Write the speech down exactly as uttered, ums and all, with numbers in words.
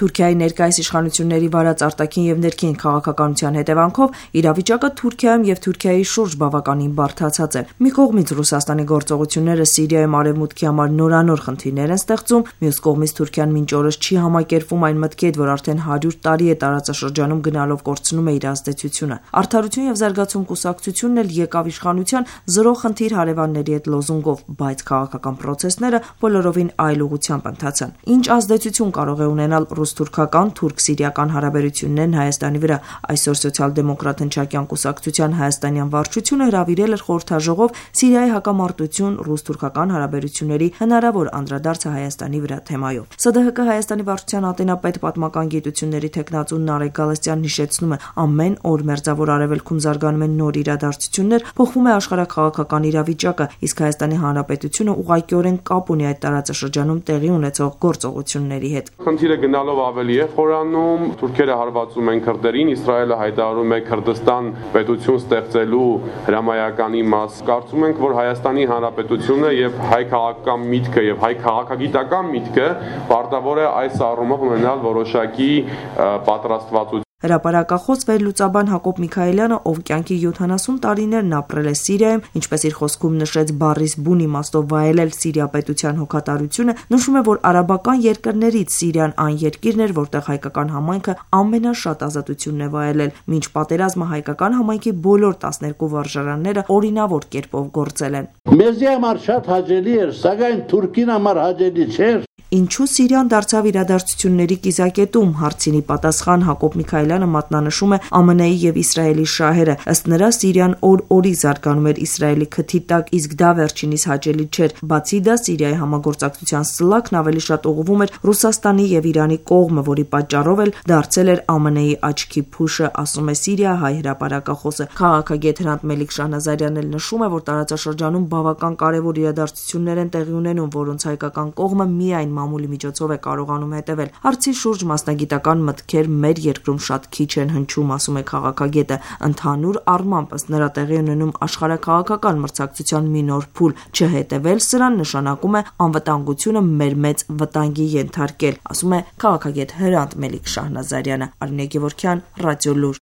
Թուրքիայի ներկայիս իշխանությունների վարած արտաքին եւ ներքին քաղաքականության հետևանքով իրավիճակը Թուրքիայում եւ Թուրքիայի շուրջ բավականին բարդացած է։ Մի կողմից Ռուսաստանի գործողությունները Սիրիայում արևմուտքի համար նորանոր խնդիրներ են ստեղծում, մյուս կողմից Թուրքիան մինչ օրս չի համակերպվում այն մտքի հետ, որ արդեն հարյուր տարի է տարածաշրջանում գնալով կորցնում է իր ազդեցությունը։ Արդարություն եւ զարգացում կուսակցությունն էլ եկավ իշխանության զրո խնդիր հարևանների հետ լոզունգով, բայց քաղաքական պրոցեսները բոլորովին այլ ուղղությամբ ընթացան։ Ինչ ազդեցություն կարող է ունենալ ռուս-թուրքական, թուրք-սիրիական հարաբերություններն Հայաստանի վրա։ Այսօր սոցիալ-դեմոկրատ հնչակյան կուսակցության հայաստանյան վարչությունը հրավիրել էր խորհրդաժողով Սիրիայի հակամարտություն ռուս-թուրքական հարաբերությունների հնարավոր անդրադարձը Հայաստանի վրա թեմայով։ ՍԴՀԿ Հայաստանի վարչության ատենապետ պատմական գիտությունների թեկնածու Նարեկ Գալստյանն հիշեցնում է, ամեն օր մերձավոր արևելքում զարգանում են նոր իրադարձություններ, փոխվում է աշխարհաքաղաքական իրավիճակը, իսկ Հայաստանի Հանրապետությունը ուղղակիորեն կապ ունի այդ տարածաշրջանում տեղի ունեցող գործողությունների հետ։ Խնդիրը գնալով ավելի է խորանում, թուրքերը հարվածում են քրդերին, Իսրայելը հայտարարում է Քրդստան պետություն ստեղծելու հրամայականի մաս։ Կարծում ենք, որ Հայաստանի Հանրապետությունը եւ հայ քաղաքական միտքը եւ հայ քաղաքագիտական միտքը պարտավոր է այս առումով ունենալ որոշակի պատրաստվածություն։ Հրապարակախոս վերլուծաբան Հակոբ Միքայելյանը, ով կյանքի յոթանասուն տարիներն ապրել է Սիրիայում, ինչպես իր խոսքում նշեց բառիս բուն իմաստով վայելել Սիրիա պետության հոգատարությունը, նշում է, որ արաբական երկրներից Սիրիան այն երկիրն էր, որտեղ հայկական համայնքը ամենաշատ ազատությունն է վայելել, մինչ պատերազմը հայկական համայնքի բոլոր տասներկու վարժարանները օրինավոր կերպով գործել են։ Մեզի համար շատ հաճելի էր, սակայն Թուրքին համար հաճելի չէր։ Ինչու Սիրիան դարձավ իրադարձությունների կիզակետում, հարցինի պատասխան Հակոբ Միքայելյանը մատնանշում է ԱՄՆ-ի եւ Իսրայելի շահերը։ Ըստ նրա Սիրիան օր-օրի զարգանում էր Իսրայելի քթի տակ, իսկ դա վերջինիս հաճելի չէր։ Բացի դա Սիրիայի համագործակցության սլաքն ավելի շատ ուղղվում էր Ռուսաստանի եւ Իրանի կողմը, որի պատճառով էլ դարձել էր ԱՄՆ-ի աչքի փուշը, ասում է Սիրիա հայ հրապարակախոսը։ Քաղաքագետ Հրանտ Մելիք Շահնազարյանն էլ նշում է, որ տարածաշրջանում բավական կարևոր իրադարձություններ են տեղի ունենում, որոնց հայկական կողմը միայն մամուլի միջոցով է կարողանում հետևել։ Հարցի շուրջ մասնագիտական մտքեր մեր երկրում շատ քիչ են հնչում, ասում է քաղաքագետը։ Ընդհանուր առմամբ ըստ նրա տեղի ունենում աշխարհաքաղաքական մրցակցության մի նոր փուլ։ Չհետևել սրան նշանակում է անվտանգությունը մեր մեծ վտանգի ենթարկել, ասում է քաղաքագետ Հրանտ Մելիք Շահնազարյանը։ Արինե Գևորգյան, Ռադիոլուր։